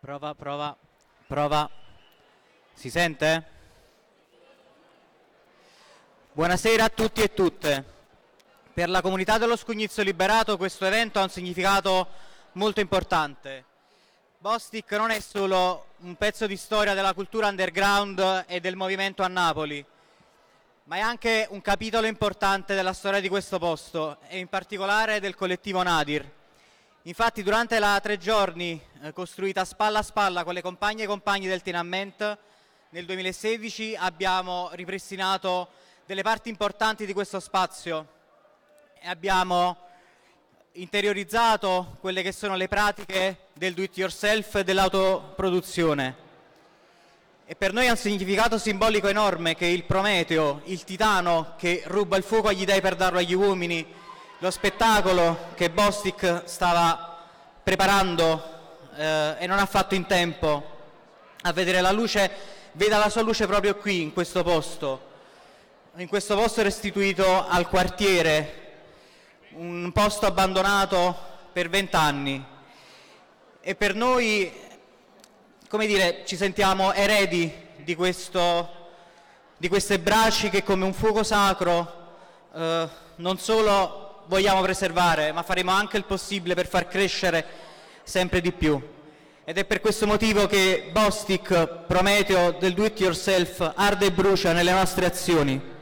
Prova, prova, prova. Si sente? Buonasera a tutti e tutte. Per la comunità dello Scugnizzo Liberato questo evento ha un significato molto importante. Bostik non è solo un pezzo di storia della cultura underground e del movimento a Napoli, ma è anche un capitolo importante della storia di questo posto e in particolare del collettivo Nadir. Infatti durante la 3 giorni costruita spalla a spalla con le compagne e compagni del Tenement nel 2016 abbiamo ripristinato delle parti importanti di questo spazio e abbiamo interiorizzato quelle che sono le pratiche del do it yourself e dell'autoproduzione. E per noi ha un significato simbolico enorme che il Prometeo, il titano che ruba il fuoco agli dei per darlo agli uomini, lo spettacolo che Bostik stava preparando e non ha fatto in tempo a vedere la luce, veda la sua luce proprio qui, in questo posto restituito al quartiere, un posto abbandonato per 20 anni. E per noi, come dire, ci sentiamo eredi di queste braci che come un fuoco sacro non solo vogliamo preservare, ma faremo anche il possibile per far crescere sempre di più. Ed è per questo motivo che Bostik, Prometeo del do it yourself, arde e brucia nelle nostre azioni.